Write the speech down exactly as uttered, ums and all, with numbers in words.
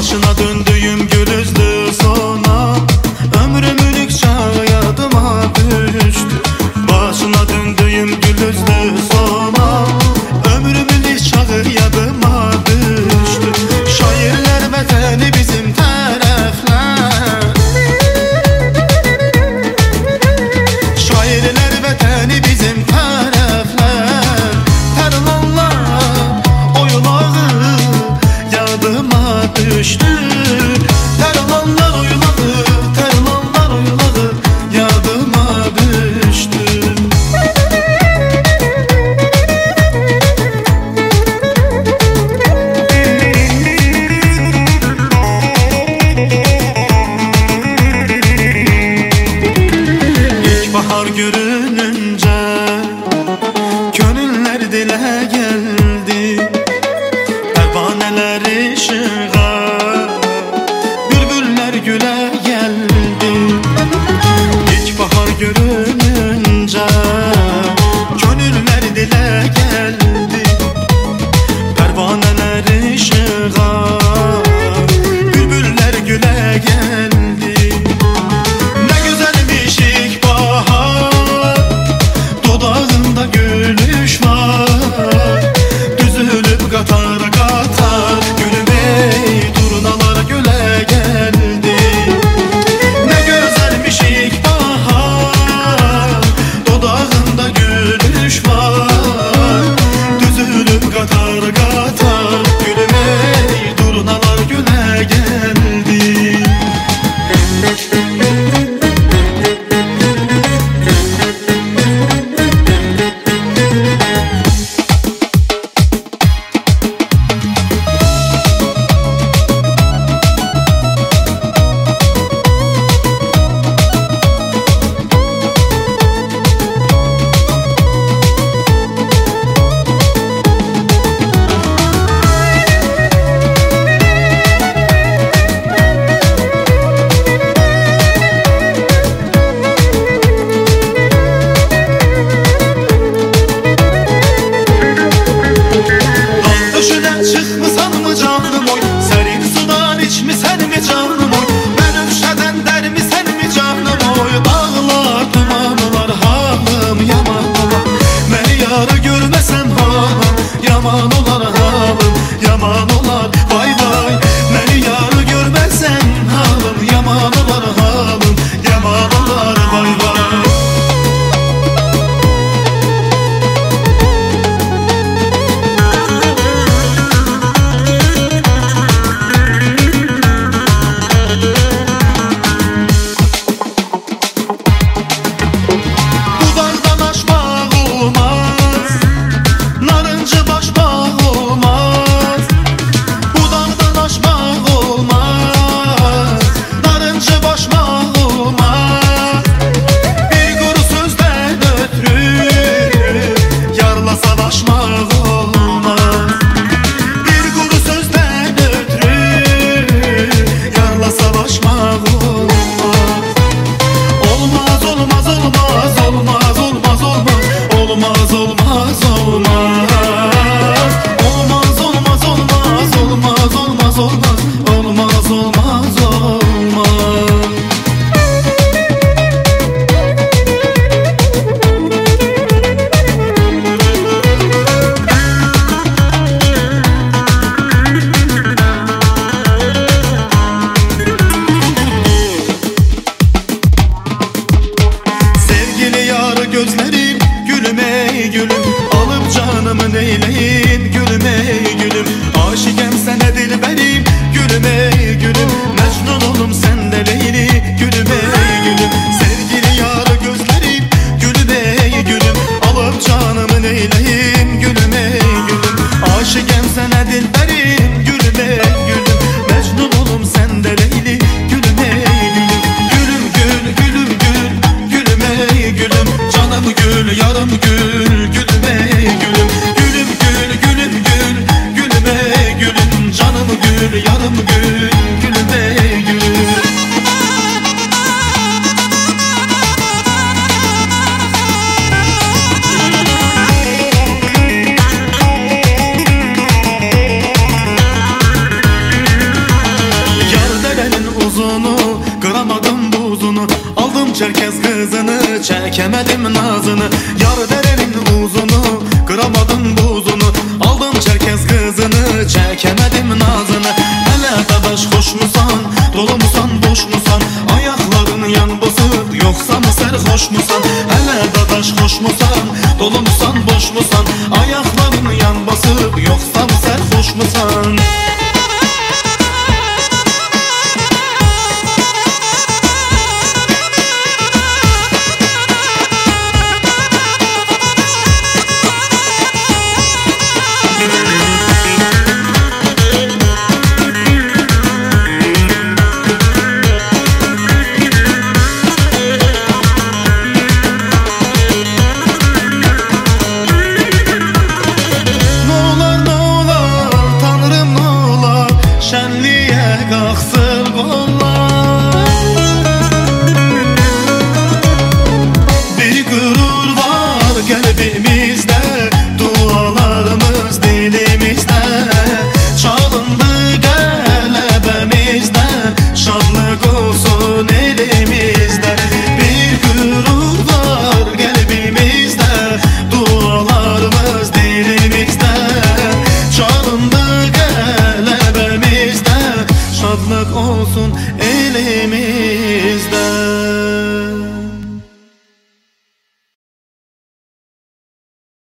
Başına döndüğüm gül üzdü sona, ömrümün çağı yadıma düştü. Başına döndüğüm gül üzdü sona, ömrümün çağı yadıma düştü. Şairler vətəni bizim tərəflər, şairlər vətəni bizim tərəflər. Tərlanlar oyulağı yadıma düşdü. Tərlanlar oyulağı, tərlanlar oyulağı yadıma düşdü. Bahar görününce gönüller dile geldi, pervaneler ışığa, bülbüller güle geldi. İlk bahar görününce gönüller dile geldi, pervaneler ışığa, bülbüller güle geldi. Katar katar gülüm ey, turnalar göle geldi. Ne güzelmiş ilk bahar, dodağında gülüş var. Düzülüp katar katar gülüm ey, turnalar göle geldi. Çıkmısan mı canım oy, serin sudan içmisən mi canım oy, benim şədən dərmisən mi canım oy. Dağlar dumanlar halım yaman olar, məni yarı görməsəm halım yaman olar, halım yaman olar. Vay vay, məni yarı görməsəm halım yaman olar, halım yaman olar. Vay vay. Gözlerim gülüm ey gülüm, alıp canımı neyleyin gülüm ey gülüm. Aşıkem sene dilberim gülüm ey gülüm, Mecnun olum sen de Leyli gülüm ey gülüm. Sevgili yarı gözlerim gülüm ey gülüm, alıp canımı neyleyin gülüm ey gülüm. Aşıkem sene dilberim gülüm ey gülüm, Mecnun olum sen de Leyli gülüm ey gülüm. Gülüm gül gülüm gül gülüm ey gülüm, canım gül yarım gül gülüm ey gülüm. Gülüm gül gülüm gül gülüm ey gülüm, canım gül yarım gül gülüm ey gülüm. çekemedim nazını. Yar dere